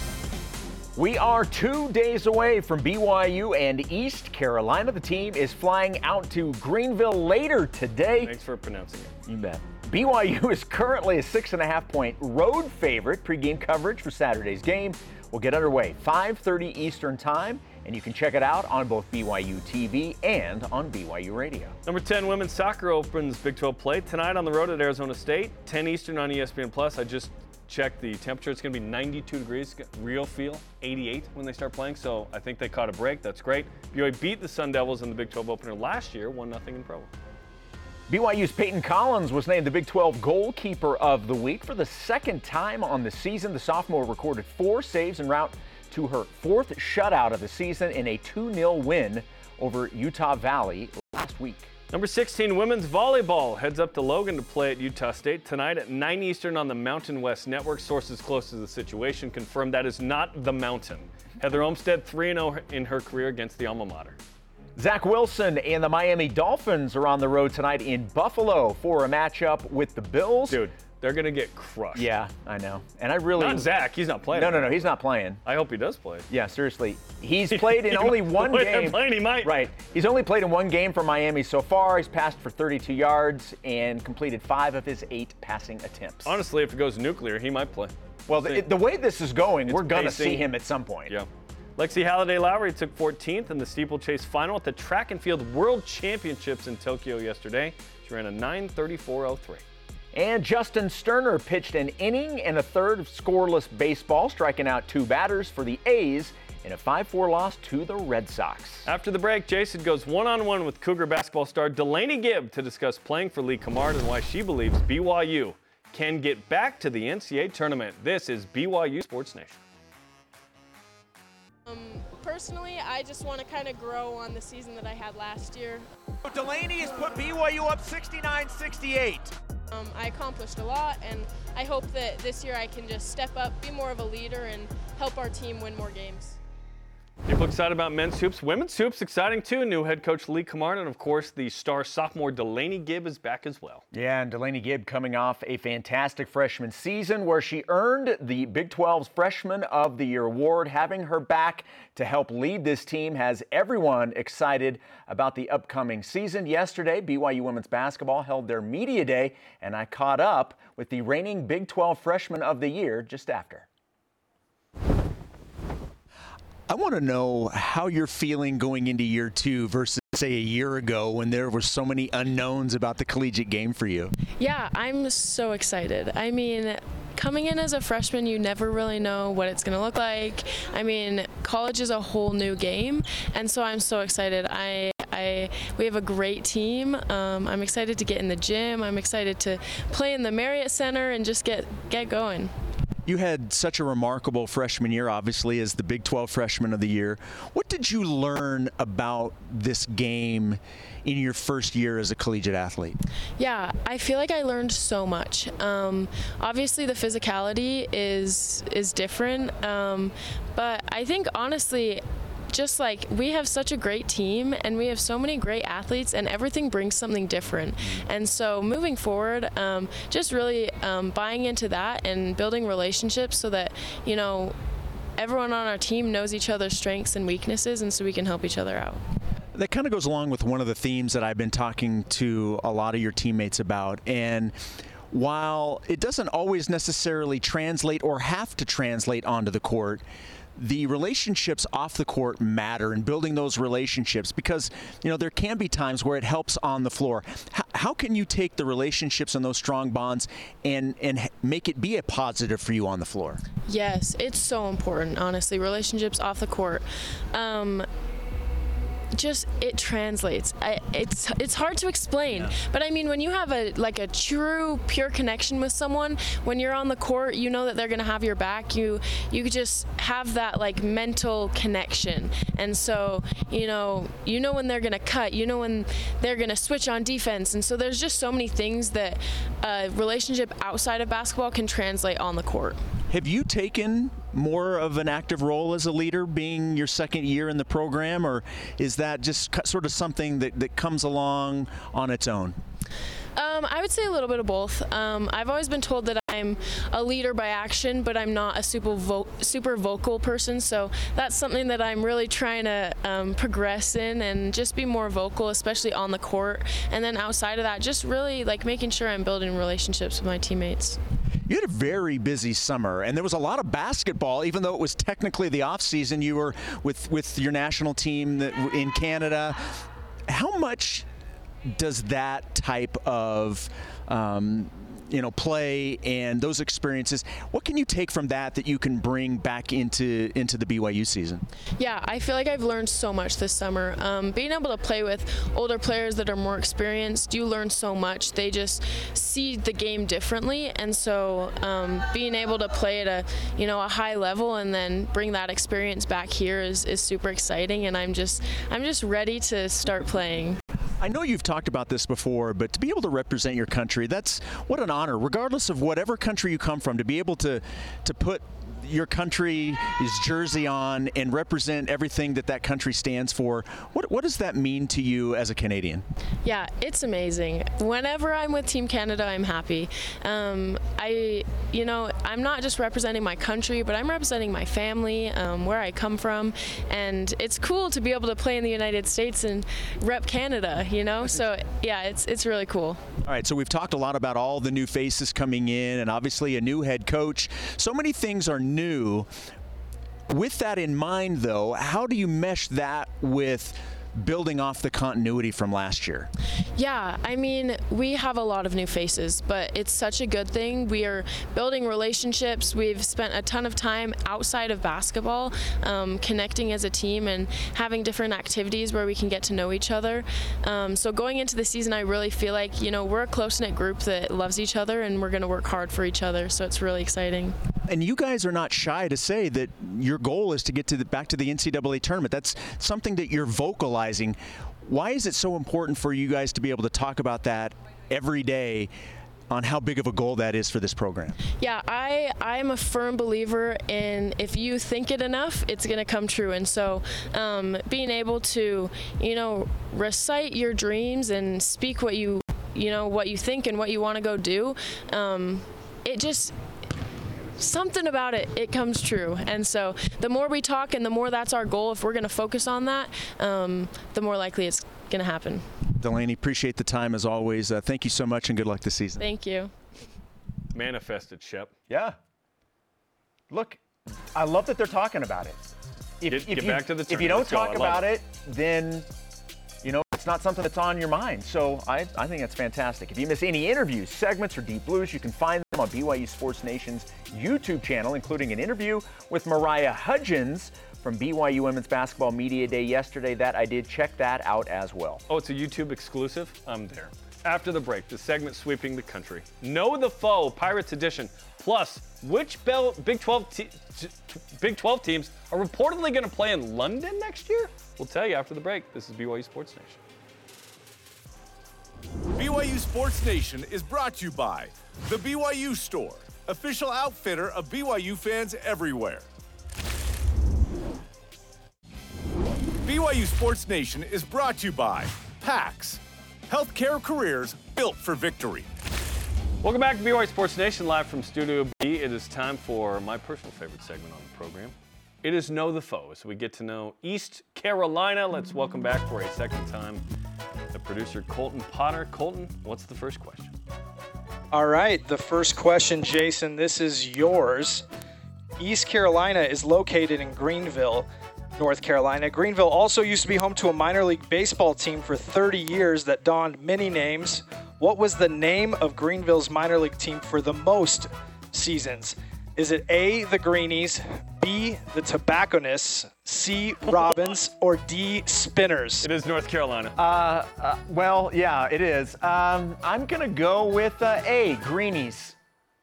We are two days away from B Y U and East Carolina. The team is flying out to Greenville later today. Thanks for pronouncing it. You bet. B Y U is currently a six and a half point road favorite. Pre-game coverage for Saturday's game will get underway five thirty Eastern time, and you can check it out on both B Y U T V and on B Y U Radio. Number ten women's soccer opens Big twelve play tonight on the road at Arizona State. ten Eastern on E S P N plus. I just checked the temperature. It's going to be ninety-two degrees, real feel, eighty-eight when they start playing. So I think they caught a break. That's great. B Y U beat the Sun Devils in the Big twelve opener last year, one nothing in Provo. B Y U's Peyton Collins was named the Big twelve goalkeeper of the week for the second time on the season. The sophomore recorded four saves en route to her fourth shutout of the season in a two nil win over Utah Valley last week. Number sixteen women's volleyball heads up to Logan to play at Utah State tonight at nine Eastern on the Mountain West Network. Sources close to the situation confirm that is not the Mountain. Heather Olmstead three and oh in her career against the alma mater. Zach Wilson and the Miami Dolphins are on the road tonight in Buffalo for a matchup with the Bills. Dude, they're going to get crushed. Yeah, I know. And I really... Not Zach. He's not playing. No, no, no. He's not playing. I hope he does play. Yeah, seriously. He's played in only one game. Playing, he might. Right. He's only played in one game for Miami so far. He's passed for thirty-two yards and completed five of his eight passing attempts. Honestly, if it goes nuclear, he might play. Well, the, the way this is going, it's we're going to pacing. see him at some point. Yeah. Lexi Halliday-Lowry took fourteenth in the steeplechase final at the Track and Field World Championships in Tokyo yesterday. She ran a nine thirty-four oh three. And Justin Sterner pitched an inning and a third of scoreless baseball, striking out two batters for the A's in a five four loss to the Red Sox. After the break, Jason goes one-on-one with Cougar basketball star Delaney Gibb to discuss playing for Lee Cummard and why she believes B Y U can get back to the N C A A tournament. This is B Y U Sports Nation. Um, personally, I just want to kind of grow on the season that I had last year. Delaney has put B Y U up sixty-nine sixty-eight. Um, I accomplished a lot, and I hope that this year I can just step up, be more of a leader, and help our team win more games. People excited about men's hoops. Women's hoops exciting too. New head coach Lee Cummard, and of course the star sophomore Delaney Gibb is back as well. Yeah, and Delaney Gibb coming off a fantastic freshman season where she earned the Big twelve's Freshman of the Year award. Having her back to help lead this team has everyone excited about the upcoming season. Yesterday, B Y U women's basketball held their media day, and I caught up with the reigning Big twelve Freshman of the Year just after. I want to know how you're feeling going into year two versus, say, a year ago when there were so many unknowns about the collegiate game for you. Yeah, I'm so excited. I mean, coming in as a freshman, you never really know what it's going to look like. I mean, college is a whole new game, and so I'm so excited. I I, we have a great team. Um, I'm excited to get in the gym. I'm excited to play in the Marriott Center and just get, get going. You had such a remarkable freshman year, obviously, as the Big twelve Freshman of the Year. What did you learn about this game in your first year as a collegiate athlete? Yeah, I feel like I learned so much. Um, obviously, the physicality is is different, um, but I think honestly, just like we have such a great team and we have so many great athletes, and everything brings something different. And so moving forward, um, just really um, buying into that and building relationships so that, you know, everyone on our team knows each other's strengths and weaknesses, and so we can help each other out. That kind of goes along with one of the themes that I've been talking to a lot of your teammates about. And while it doesn't always necessarily translate or have to translate onto the court, the relationships off the court matter, and building those relationships, because, you know, there can be times where it helps on the floor. How, how can you take the relationships and those strong bonds and, and make it be a positive for you on the floor? Yes, it's so important, honestly, relationships off the court. Um, just it translates. I, it's it's hard to explain, yeah. But I mean, when you have a like a true pure connection with someone, when you're on the court, you know that they're gonna have your back. You you just have that like mental connection, and so you know you know when they're gonna cut, you know when they're gonna switch on defense, and so there's just so many things that a relationship outside of basketball can translate on the court. Have you taken more of an active role as a leader, being your second year in the program, or is that just sort of something that, that comes along on its own? Um, I would say a little bit of both. Um, I've always been told that I'm a leader by action, but I'm not a super vo- super vocal person, so that's something that I'm really trying to um, progress in and just be more vocal, especially on the court. And then outside of that, just really like making sure I'm building relationships with my teammates. You had a very busy summer, and there was a lot of basketball, even though it was technically the off season. You were with, with your national team in Canada. How much does that type of um, you know, play and those experiences, what can you take from that that you can bring back into into the B Y U season? Yeah, I feel like I've learned so much this summer. Um, being able to play with older players that are more experienced, you learn so much. They just see the game differently, and so um, being able to play at a you know a high level and then bring that experience back here is, is super exciting, and I'm just I'm just ready to start playing. I know you've talked about this before, but to be able to represent your country, that's what an honor, regardless of whatever country you come from, to be able to to put your country's jersey on and represent everything that that country stands for. What what does that mean to you as a Canadian? Yeah, it's amazing. Whenever I'm with Team Canada, I'm happy. Um, I, you know, I'm not just representing my country, but I'm representing my family, um, where I come from, and it's cool to be able to play in the United States and rep Canada, you know? So, yeah, it's it's really cool. All right, so we've talked a lot about all the new faces coming in and obviously a new head coach. So many things are new. With that in mind, though, how do you mesh that with building off the continuity from last year? Yeah, I mean, we have a lot of new faces, but it's such a good thing. We are building relationships. We've spent a ton of time outside of basketball, um, connecting as a team and having different activities where we can get to know each other. Um, so going into the season, I really feel like, you know, we're a close-knit group that loves each other, and we're going to work hard for each other, so it's really exciting. And you guys are not shy to say that your goal is to get to the, back to the N C double A tournament. That's something that you're vocalizing. Why is it so important for you guys to be able to talk about that every day on how big of a goal that is for this program? Yeah, I, I'm a firm believer in if you think it enough, it's going to come true. And so um, being able to, you know, recite your dreams and speak what you, you know, what you think and what you want to go do, um, it just, something about it, it comes true. And so the more we talk and the more that's our goal, if we're going to focus on that, um, the more likely it's going to happen. Delaney, appreciate the time as always. Uh, thank you so much and good luck this season. Thank you. Manifested, Shep. Yeah. Look, I love that they're talking about it. If, Get, if get you, back to the If you don't Let's go. talk I love about it. it, then, you know, it's not something that's on your mind. So I, I think that's fantastic. If you miss any interviews, segments, or Deep Blues, you can find them on B Y U Sports Nation's YouTube channel, including an interview with Mariah Hudgens from B Y U Women's Basketball Media Day yesterday. That I did. Check that out as well. Oh, it's a YouTube exclusive? I'm there. After the break, the segment sweeping the country. Know the Foe, Pirates Edition. Plus, which Bell, Big twelve te- Big twelve teams are reportedly going to play in London next year? We'll tell you after the break. This is B Y U Sports Nation. B Y U Sports Nation is brought to you by The B Y U Store, official outfitter of B Y U fans everywhere. B Y U Sports Nation is brought to you by PAX, healthcare careers built for victory. Welcome back to B Y U Sports Nation, live from Studio B. It is time for my personal favorite segment on the program. It is Know the Foe, so we get to know East Carolina. Let's welcome back for a second time the producer Colton Potter. Colton, what's the first question? All right, the first question, Jason, this is yours. East Carolina is located in Greenville, North Carolina. Greenville also used to be home to a minor league baseball team for thirty years that donned many names. What was the name of Greenville's minor league team for the most seasons? Is it A, the Greenies, B, the Tobacconists, C, Robins, or D, Spinners? It is North Carolina. Uh, uh, well, yeah, it is. Um, I'm going to go with uh, A, Greenies.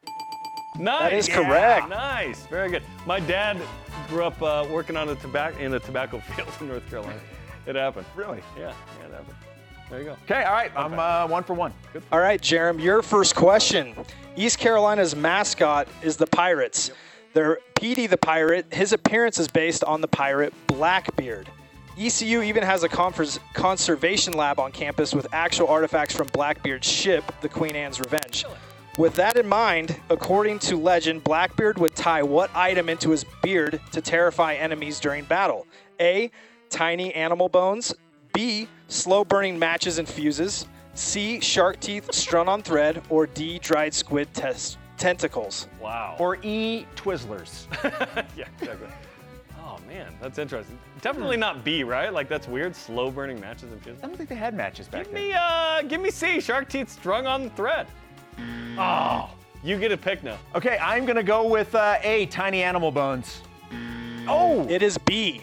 Nice. That is correct. Nice. Very good. My dad grew up uh, working on a tobacco in a tobacco field in North Carolina. It happened. Really? Yeah. Yeah, it happened. There you go. Okay, all right. I'm uh, one for one. Good. All right, Jerem, your first question. East Carolina's mascot is the Pirates. They're Petey the Pirate. His appearance is based on the pirate Blackbeard. E C U even has a conference conservation lab on campus with actual artifacts from Blackbeard's ship, the Queen Anne's Revenge. With that in mind, according to legend, Blackbeard would tie what item into his beard to terrify enemies during battle? A, tiny animal bones. B, slow-burning matches and fuses. C, shark teeth strung on thread. Or D, dried squid tes- tentacles. Wow. Or E, Twizzlers. Yeah, exactly. Oh, man, that's interesting. Definitely not B, right? Like, that's weird. Slow-burning matches and fuses. I don't think they had matches back Give then. me, uh, give me C, shark teeth strung on thread. Oh, you get a pick now. Okay, I'm going to go with uh, A, tiny animal bones. Oh! It is B.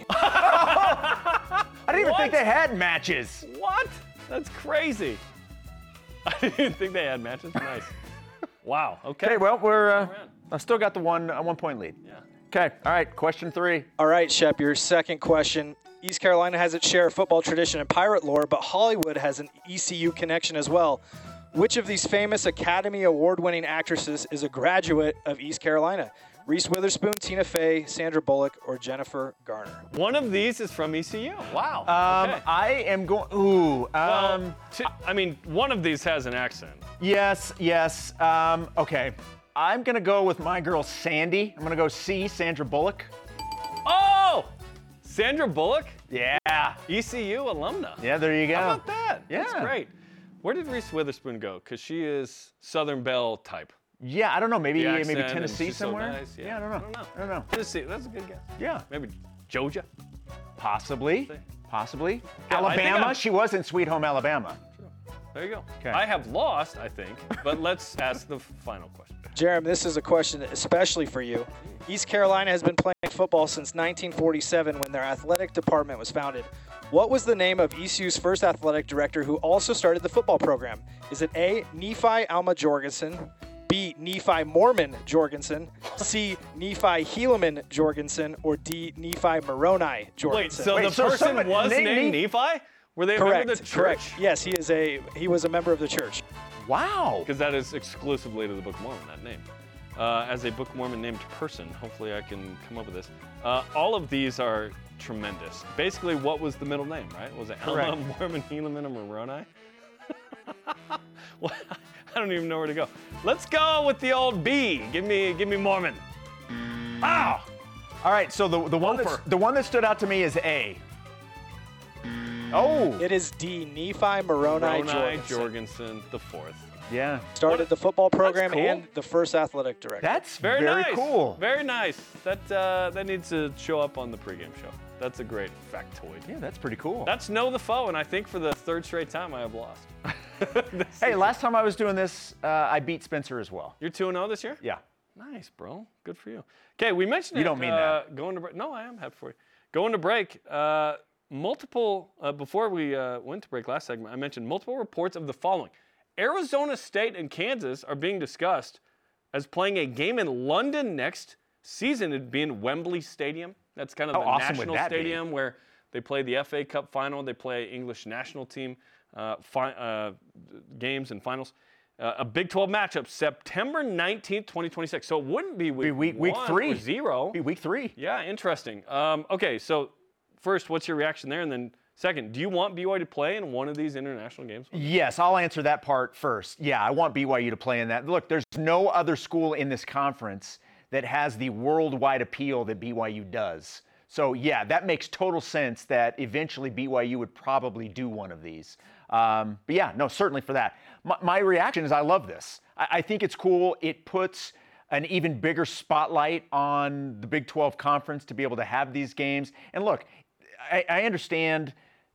I didn't even What? think they had matches. What? That's crazy. I didn't think they had matches. Nice. Wow. Okay. Okay, well, we're, uh, I still got the one, uh, one point lead. Yeah. Okay, all right, question three. All right, Shep, your second question. East Carolina has its share of football tradition and pirate lore, but Hollywood has an E C U connection as well. Which of these famous Academy Award-winning actresses is a graduate of East Carolina? Reese Witherspoon, Tina Fey, Sandra Bullock, or Jennifer Garner? One of these is from E C U. Wow. Um, okay. I am going, ooh. Um, Well, t- I mean, one of these has an accent. yes, yes. Um, okay, I'm going to go with my girl Sandy. I'm going to go C, Sandra Bullock. Oh! Sandra Bullock? Yeah. E C U alumna. Yeah, there you go. How about that? Yeah. That's great. Where did Reese Witherspoon go? Because she is Southern Belle type. Yeah, I don't know. Maybe The maybe accent, and Tennessee she's so somewhere. nice. Yeah, I don't know. I don't know. I don't know. Tennessee. That's a good guess. Yeah, Maybe Georgia. possibly. Possibly. Yeah, I think Alabama. I'm- She was in Sweet Home Alabama. There you go. Okay. I have lost, I think, but let's ask the final question. Jerem, this is a question especially for you. East Carolina has been playing football since nineteen forty-seven when their athletic department was founded. What was the name of E C U's first athletic director who also started the football program? Is it A, Nephi Alma Jorgensen, B, Nephi Mormon Jorgensen, C, Nephi Helaman Jorgensen, or D, Nephi Moroni Jorgensen? Wait, so Wait, the so person somebody- was name named me- Nephi? Were they a Correct. member of the church? Correct. Yes, he is a he was a member of the church. Wow. Because that is exclusively to the Book of Mormon, that name. Uh, as a Book of Mormon named person, hopefully I can come up with this. Uh, all of these are tremendous. Basically, what was the middle name, right? Was it Correct. Alma, Mormon, Helaman, or Moroni? Well, I don't even know where to go. Let's go with the old B. Give me, give me Mormon. Ow! All right, so the, the, one that's, the one that stood out to me is A. Oh. It is D. Nephi Moroni, Moroni Jorgensen. Jorgensen the fourth. Yeah. Started the football program cool. and the first athletic director. That's Very, very, nice. cool. Very nice. That uh, that needs to show up on the pregame show. That's a great factoid. Yeah, that's pretty cool. That's Know the Foe, and I think for the third straight time I have lost. Hey, last time I was doing this, uh, I beat Spencer as well. You're two and oh this year? Yeah. Nice, bro. Good for you. Okay, we mentioned You it, don't mean uh, that. Going to break. No, I am happy for you. Going to break. Uh, multiple, uh, before we uh, went to break last segment, I mentioned multiple reports of the following. Arizona State and Kansas are being discussed as playing a game in London next season. It'd be in Wembley Stadium. That's kind of How the awesome would national that be? stadium where they play the F A Cup final. They play English national team uh, fi- uh, games and finals. Uh, a Big twelve matchup, September nineteenth, twenty twenty-six. So it wouldn't be week, Be week, week one three. or zero. Be week three. Yeah, interesting. Um, okay, so first, what's your reaction there? And then second, do you want B Y U to play in one of these international games? Yes, I'll answer that part first. Yeah, I want B Y U to play in that. Look, there's no other school in this conference that has the worldwide appeal that B Y U does. So, yeah, that makes total sense that eventually B Y U would probably do one of these. Um, but, yeah, no, certainly for that. My, my reaction is I love this. I, I think it's cool. It puts an even bigger spotlight on the Big twelve Conference to be able to have these games. And, look, I, I understand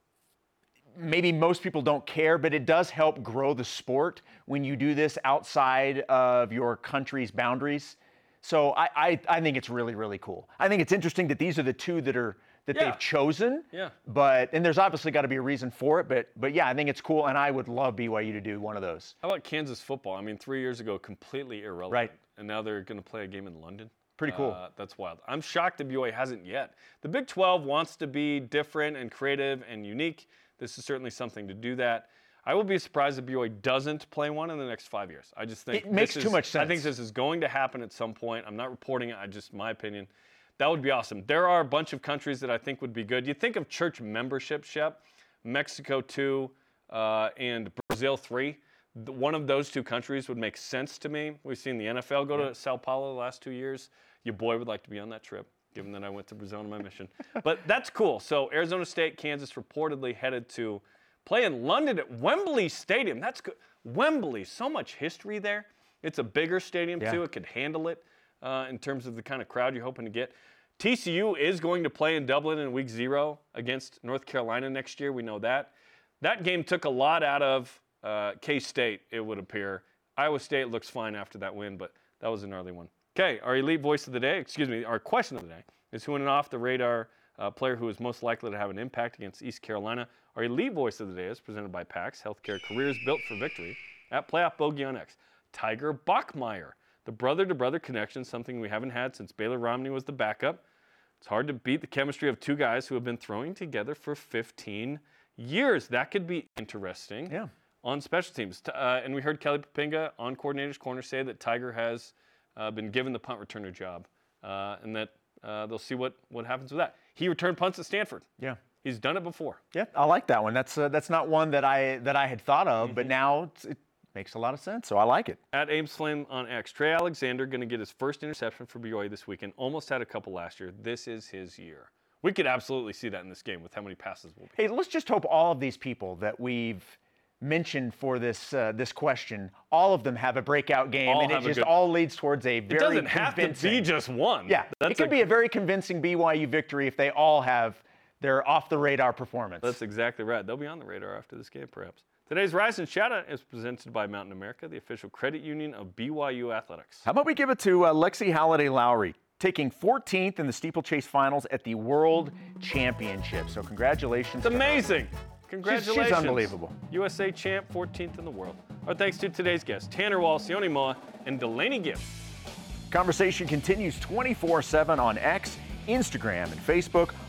maybe most people don't care, but it does help grow the sport when you do this outside of your country's boundaries. So I, I, I think it's really, really cool. I think it's interesting that these are the two that are that Yeah. they've chosen. Yeah. But and there's obviously got to be a reason for it. But but yeah, I think it's cool, and I would love B Y U to do one of those. How about Kansas football? I mean, three years ago, completely irrelevant. Right. And now they're going to play a game in London. Pretty cool. Uh, that's wild. I'm shocked that B Y U hasn't yet. The Big twelve wants to be different and creative and unique. This is certainly something to do that. I will be surprised if B Y U doesn't play one in the next five years. I just think It makes this too is- much I think sense. this is going to happen at some point. I'm not reporting it. I just my opinion. That would be awesome. There are a bunch of countries that I think would be good. You think of church membership, Shep, Mexico two, uh, and Brazil three. The- One of those two countries would make sense to me. We've seen the N F L go to Sao Paulo the last two years. Your boy would like to be on that trip, given that I went to Brazil on my mission. But that's cool. So Arizona State, Kansas reportedly headed to play in London at Wembley Stadium. That's good. Wembley, so much history there. It's a bigger stadium, Yeah. too. It could handle it uh, in terms of the kind of crowd you're hoping to get. T C U is going to play in Dublin in week zero against North Carolina next year. We know that. That game took a lot out of uh, K-State, it would appear. Iowa State looks fine after that win, but that was an early one. Okay, our elite voice of the day, excuse me, our question of the day is who an off-the-radar uh, player who is most likely to have an impact against East Carolina. Our elite voice of the day is presented by PAX, Healthcare Careers Built for Victory, at Playoff Bogey on X. Tiger Bachmeier, the brother-to-brother connection, something we haven't had since Baylor Romney was the backup. It's hard to beat the chemistry of two guys who have been throwing together for fifteen years. That could be interesting Yeah. on special teams. T- Uh, and we heard Kelly Papinga on Coordinator's Corner say that Tiger has uh, been given the punt returner job uh, and that uh, they'll see what, what happens with that. He returned punts at Stanford. Yeah. He's done it before. Yeah, I like that one. That's uh, that's not one that I that I had thought of, Mm-hmm. but now it's, it makes a lot of sense. So I like it. At Ames Flame on X, Trey Alexander going to get his first interception for B Y U this weekend. Almost had a couple last year. This is his year. We could absolutely see that in this game with how many passes will be. Hey, let's just hope all of these people that we've mentioned for this uh, this question, all of them have a breakout game, All and it have a just good- all leads towards a It very doesn't have to convincing. be just one. Yeah, That's it could a- be a very convincing B Y U victory if they all have their off-the-radar performance. That's exactly right. They'll be on the radar after this game, perhaps. Today's Rise and Shout-Out is presented by Mountain America, the official credit union of B Y U Athletics. How about we give it to uh, Lexi Halliday Lowry, taking fourteenth in the steeplechase finals at the World Championship. So congratulations. It's amazing. Congratulations. She's unbelievable. U S A champ, fourteenth in the world. Our thanks to today's guests, Tanner Wall, Sione Moa, and Delaney Gibb. Conversation continues twenty-four seven on X, Instagram, and Facebook.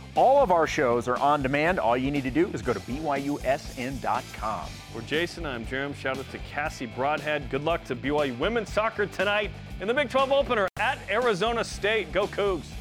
All of our shows are on demand. All you need to do is go to B Y U S N dot com. For Jason, I'm Jerem. Shout out to Cassie Broadhead. Good luck to B Y U women's soccer tonight in the Big twelve opener at Arizona State. Go Cougs.